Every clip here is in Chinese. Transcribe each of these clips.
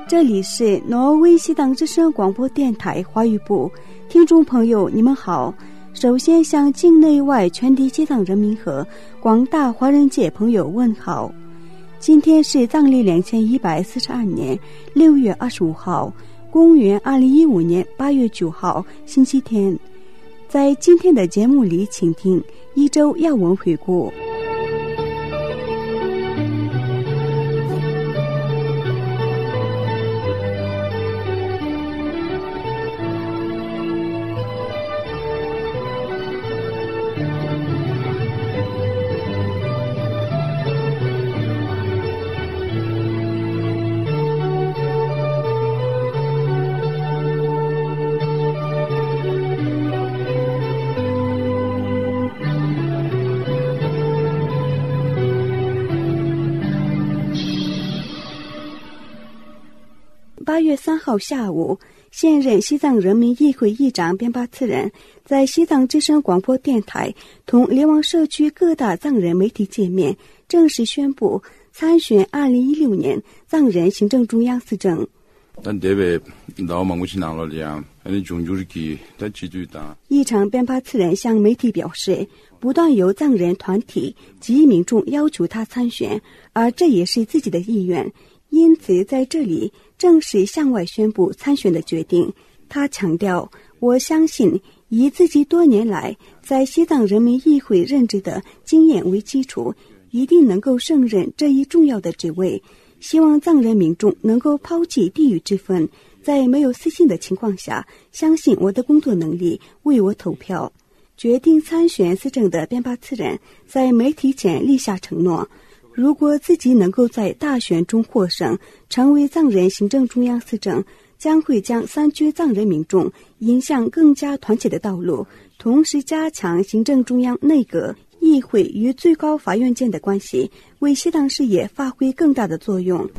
这里是挪威西藏之声广播电台华语部，听众朋友你们好。首先向境内外全体西藏人民和广大华人界朋友问好。今天是藏历2142年6月25号，公元2015年8月9号，星期天。在今天的节目里，请听一周要闻回顾。8月3号下午，现任西藏人民议会议长边巴次仁在西藏之声广播电台同流亡社区各大藏人媒体见面，正式宣布参选2016年藏人行政中央司政。议长边巴次仁向媒体表示，不断有藏人团体及民众要求他参选，而这也是自己的意愿，因此在这里正式向外宣布参选的决定。他强调，我相信以自己多年来在西藏人民议会任职的经验为基础，一定能够胜任这一重要的职位。希望藏人民众能够抛弃地域之分，在没有私心的情况下，相信我的工作能力，为我投票。决定参选司政的边巴次仁在媒体前立下承诺，如果自己能够在大选中获胜，成为藏人行政中央司政，将会将3区藏人民众引向更加团结的道路，同时加强行政中央内阁、议会与最高法院间的关系，为西藏事业发挥更大的作用。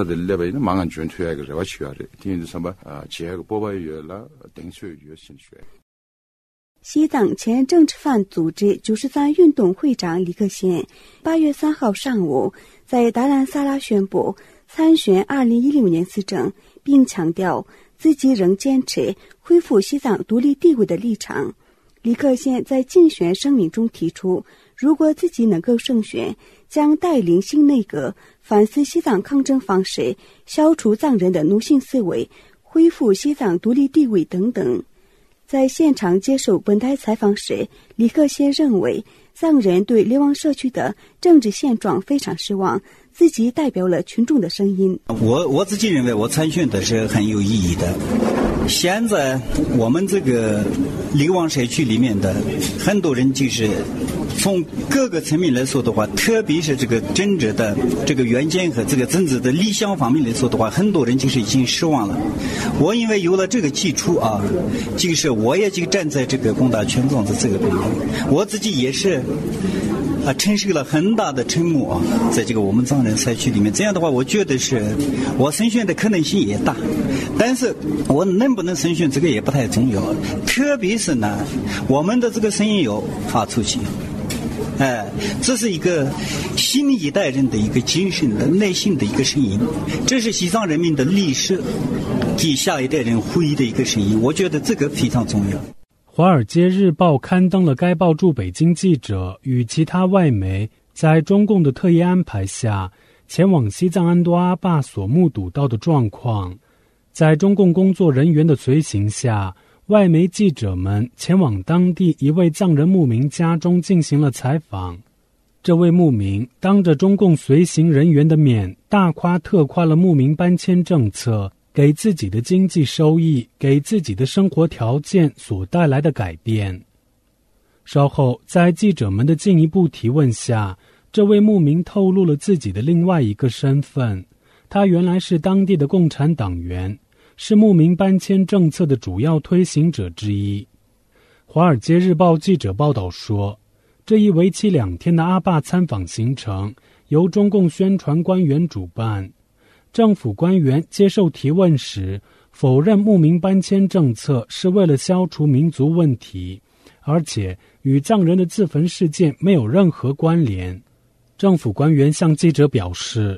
西藏前政治犯组织93运动会长李克先8月3号上午在达兰萨拉宣布参选2016年司政，并强调自己仍坚持恢复西藏独立地位的立场。李克先在竞选声明中提出，如果自己能够胜选，将带领新内阁反思西藏抗争方式，消除藏人的奴性思维，恢复西藏独立地位等等。在现场接受本台采访时，李克先认为藏人对流亡社区的政治现状非常失望，自己代表了群众的声音。 我自己认为我参选的是很有意义的。现在我们这个流亡社区里面的很多人，就是从各个层面来说的话，特别是这个政治的这个远见和这个政治的理想方面来说的话，很多人就是已经失望了。我因为有了这个基础啊，就是我也就站在这个广大群众的这个边缘，我自己也是承受了很大的沉默啊，在这个我们藏人社区里面。这样的话，我觉得是我胜选的可能性也大，但是我能不能胜选这个也不太重要，特别是呢，我们的这个声音要发出去。这是一个新一代人的一个精神的内心的一个声音，这是西藏人民的历史给下一代人回忆的一个声音，我觉得这个非常重要。 华尔街日报刊登了该报驻北京记者与其他外媒在中共的特意安排下前往西藏安多阿坝所目睹到的状况。在中共工作人员的随行下，外媒记者们前往当地一位藏人牧民家中进行了采访。这位牧民当着中共随行人员的面，大夸特夸了牧民搬迁政策给自己的经济收益、给自己的生活条件所带来的改变。稍后，在记者们的进一步提问下，这位牧民透露了自己的另外一个身份，他原来是当地的共产党员，是牧民搬迁政策的主要推行者之一。华尔街日报记者报道说，这一为期2天的阿坝参访行程由中共宣传官员主办。政府官员接受提问时否认牧民搬迁政策是为了消除民族问题，而且与藏人的自焚事件没有任何关联。政府官员向记者表示，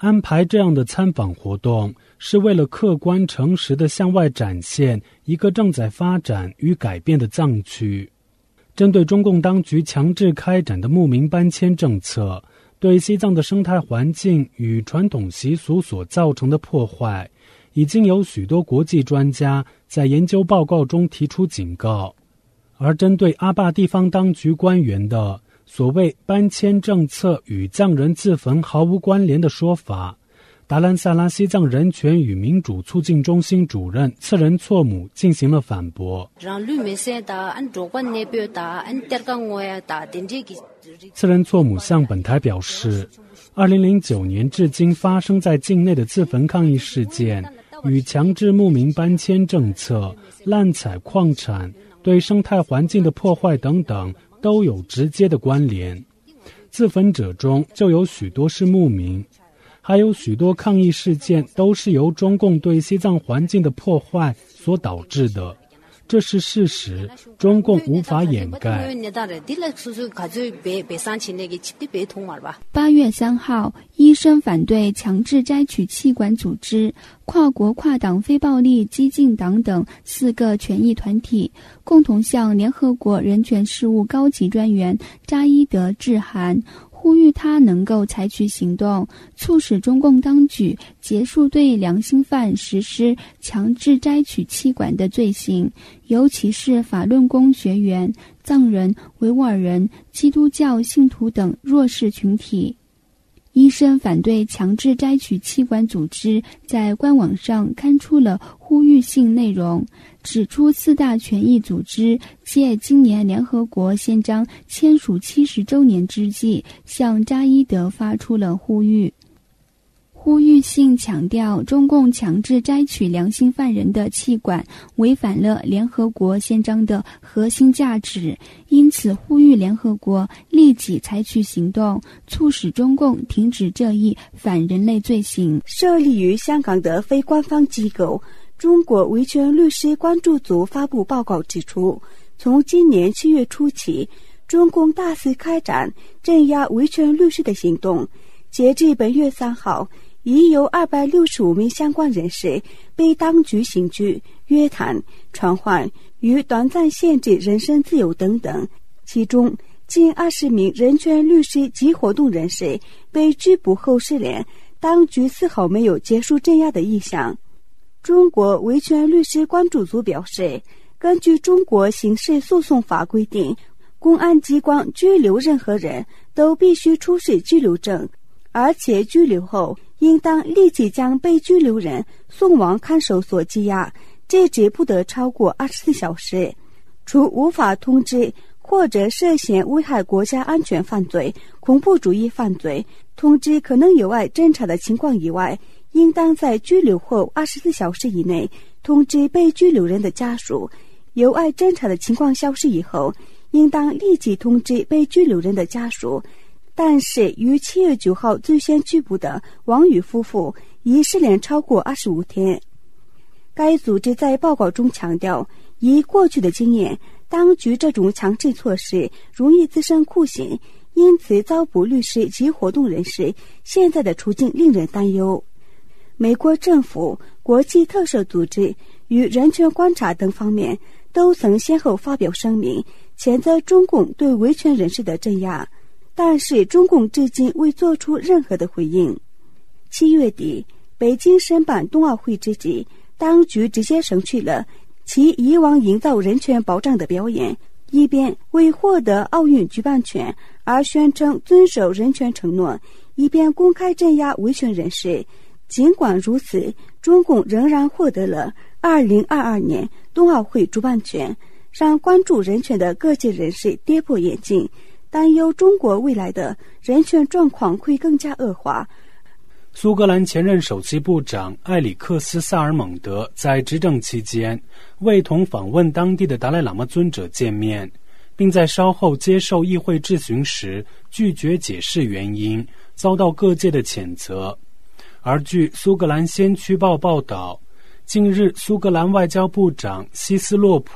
安排这样的参访活动，是为了客观诚实地向外展现一个正在发展与改变的藏区。针对中共当局强制开展的牧民搬迁政策，对西藏的生态环境与传统习俗所造成的破坏，已经有许多国际专家在研究报告中提出警告。而针对阿坝地方当局官员的所谓搬迁政策与藏人自焚毫无关联的说法，达兰萨拉西藏人权与民主促进中心主任次仁措姆进行了反驳。次仁措姆向本台表示，2009年至今发生在境内的自焚抗议事件与强制牧民搬迁政策、滥采矿产、对生态环境的破坏等等都有直接的关联。自焚者中就有许多是牧民，还有许多抗议事件都是由中共对西藏环境的破坏所导致的，这是事实，中共无法掩盖。 8月3号，医生反对强制摘取气管组织、跨国跨党非暴力激进党等4个权益团体共同向联合国人权事务高级专员扎伊德致函，呼吁他能够采取行动，促使中共当局结束对良心犯实施强制摘取气管的罪行，尤其是法轮功学员、藏人、维吾尔人、基督教信徒等弱势群体。医生反对强制摘取气管组织在官网上刊出了呼吁性内容，指出4大权益组织借今年联合国宪章签署70周年之际，向扎伊德发出了呼吁。呼吁性强调，中共强制摘取良心犯人的气管，违反了联合国宪章的核心价值，因此呼吁联合国立即采取行动，促使中共停止这一反人类罪行。 设立于香港的非官方机构中国维权律师关注组发布报告指出，从今年7月初起，中共大肆开展镇压维权律师的行动，截至本月3号，已有265名相关人士被当局刑拘、约谈、传唤与短暂限制人身自由等等，其中近20名人权律师及活动人士被拘捕后失联，当局丝毫没有结束镇压的意向。中国维权律师关注组表示，根据中国刑事诉讼法规定，公安机关拘留任何人都必须出示拘留证，而且拘留后应当立即将被拘留人送往看守所羁押，这只不得超过24小时。除无法通知或者涉嫌危害国家安全犯罪、恐怖主义犯罪通知可能有碍侦查的情况以外，应当在拘留后24小时以内通知被拘留人的家属。有碍侦查的情况消失以后，应当立即通知被拘留人的家属。但是于7月9号最先拘捕的王宇夫妇已失联超过25天。该组织在报告中强调，以过去的经验，当局这种强制措施容易滋生酷刑，因此遭捕律师及活动人士现在的处境令人担忧。美国政府、国际特赦组织与人权观察等方面都曾先后发表声明，谴责中共对维权人士的镇压，但是中共至今未做出任何的回应。7月底，北京申办冬奥会之际，当局直接省去了其以往营造人权保障的表演，一边为获得奥运举办权而宣称遵守人权承诺，一边公开镇压维权人士。尽管如此，中共仍然获得了2022年冬奥会主办权，让关注人权的各界人士跌破眼镜，担忧中国未来的人权状况会更加恶化。 苏格兰前任首席部长埃里克斯·萨尔蒙德在执政期间未同访问当地的达赖喇嘛尊者见面，并在稍后接受议会质询时拒绝解释原因，遭到各界的谴责。而据苏格兰先驱报报道，近日苏格兰外交部长希斯洛普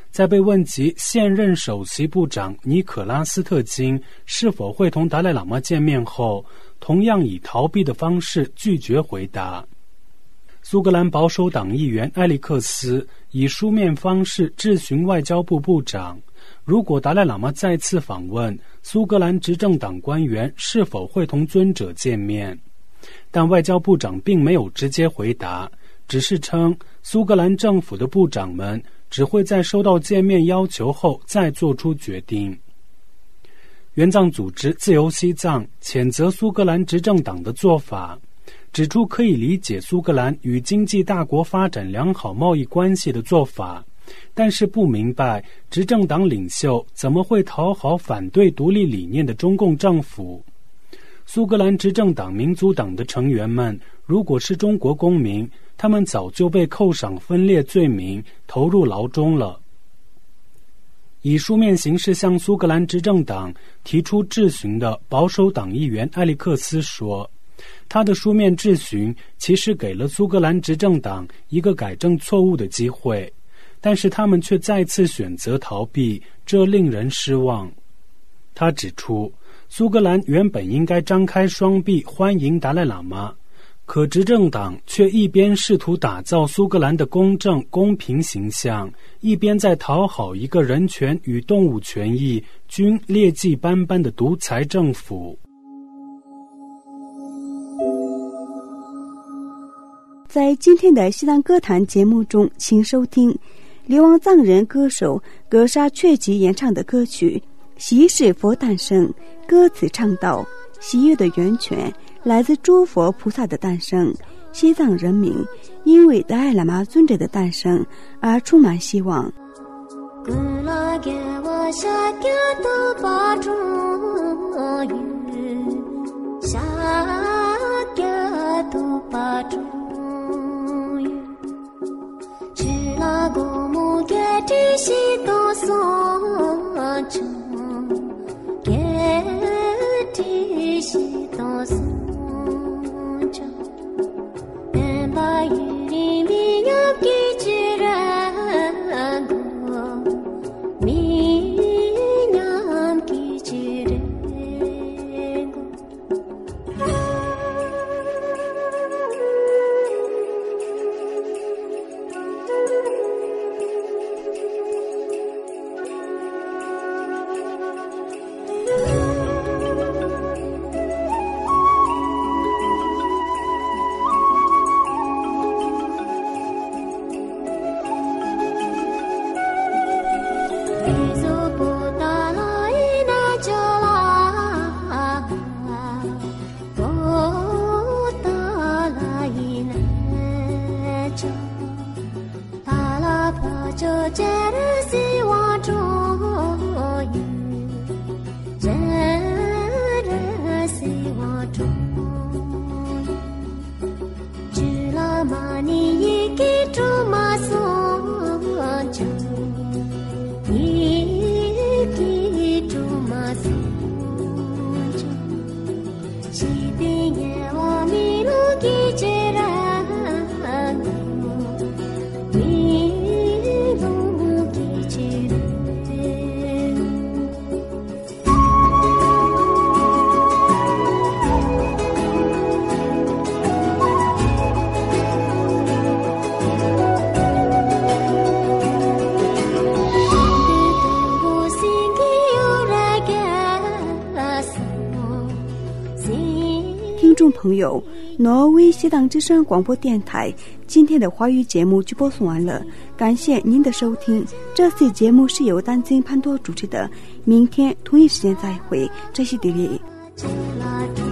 在被问及现任首席部长尼可拉斯特金是否会同达赖喇嘛见面后，同样以逃避的方式拒绝回答。苏格兰保守党议员埃里克斯以书面方式质询外交部部长，如果达赖喇嘛再次访问，苏格兰执政党官员是否会同尊者见面。但外交部长并没有直接回答，只是称苏格兰政府的部长们只会在收到见面要求后再做出决定。援藏组织自由西藏谴责苏格兰执政党的做法，指出可以理解苏格兰与经济大国发展良好贸易关系的做法，但是不明白执政党领袖怎么会讨好反对独立理念的中共政府。苏格兰执政党民族党的成员们如果是中国公民，他们早就被扣上分裂罪名，投入牢中了。以书面形式向苏格兰执政党提出质询的保守党议员埃里克斯说，他的书面质询其实给了苏格兰执政党一个改正错误的机会，但是他们却再次选择逃避，这令人失望。他指出，苏格兰原本应该张开双臂欢迎达赖喇嘛，可执政党却一边试图打造苏格兰的公正公平形象，一边在讨好一个人权与动物权益均劣迹斑斑的独裁政府。 在今天的西藏歌坛节目中，请收听流亡藏人歌手格沙确吉演唱的歌曲《昔是佛诞生》，歌词唱道：喜悦的源泉来自诸佛菩萨的诞生，西藏人民因为达赖喇嘛尊者的诞生而充满希望。听众朋友，挪威西藏之声广播电台今天的华语节目就播送完了，感谢您的收听。这次节目是由丹津潘多主持的，明天同一时间再会，这是迪丽。